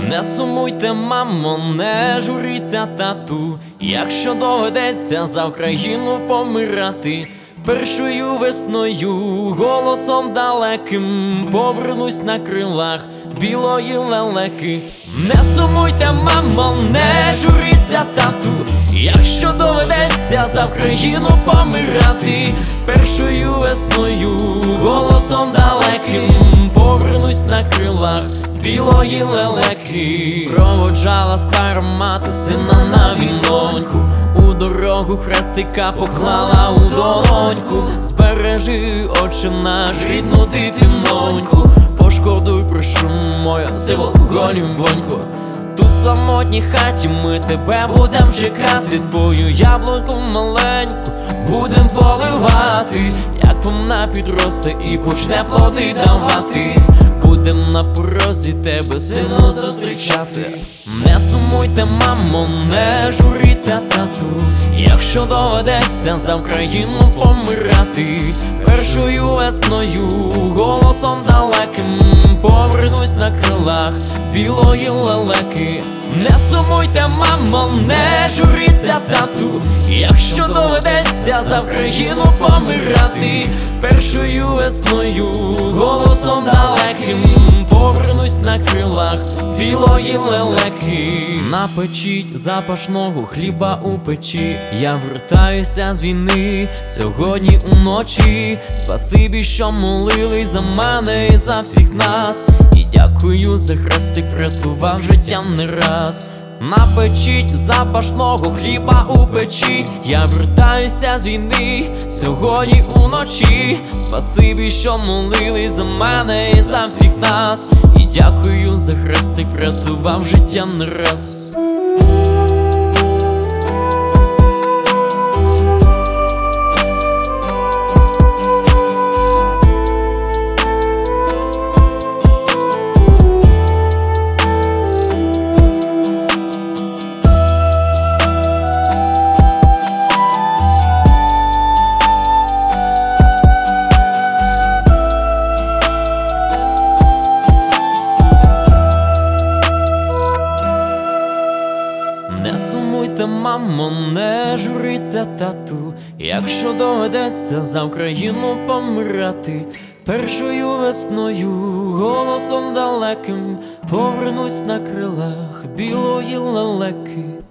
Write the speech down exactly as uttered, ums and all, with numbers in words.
Не сумуйте, мамо, не журіться, тату, якщо доведеться за Україну помирати. Першою весною, голосом далеким, повернусь на крилах білої лелеки. Не сумуйте, мамо, не журіться, тату, якщо доведеться за Україну помирати. Першою весною, голосом далеким, повернусь на крилах білої лелеки. Проводжала стара мати сина на віноньку, у дорогу хрестика поклала у долоньку. Збережи, Отче наш, рідну дитиноньку, пошкодуй, прошу, моя сиву голівоньку. Тут в самотній хаті ми тебе будем чекати, твою яблуньку маленьку будем поливати. Як вона підросте і почне плоди давати, будем на порозі тебе, сину, зустрічати. Не сумуйте, мамо, не журіться, тату, якщо доведеться за Україну помирати. Першою весною, голосом далеким, повернусь на крилах білої лелеки. Не сумуйте, мамо, не журіться, тату, якщо доведеться за Україну помирати. Першою весною, голосом далеким, повернусь на крилах білої лелеки. Напечіть запашного хліба у печі, я вертаюся з війни сьогодні уночі. Спасибі, що молились за мене і за всіх нас, і дякую за хрестик, врятував життя не раз. Напечіть запашного хліба у печі, я вертаюся з війни сьогодні уночі. Спасибі, що молились за мене і за всіх нас, і дякую за хрестик, врятував життя не раз. Не сумуйте, мамо, не журіться, тату, якщо доведеться за Україну помирати. Першою весною, голосом далеким, повернусь на крилах білої лелеки.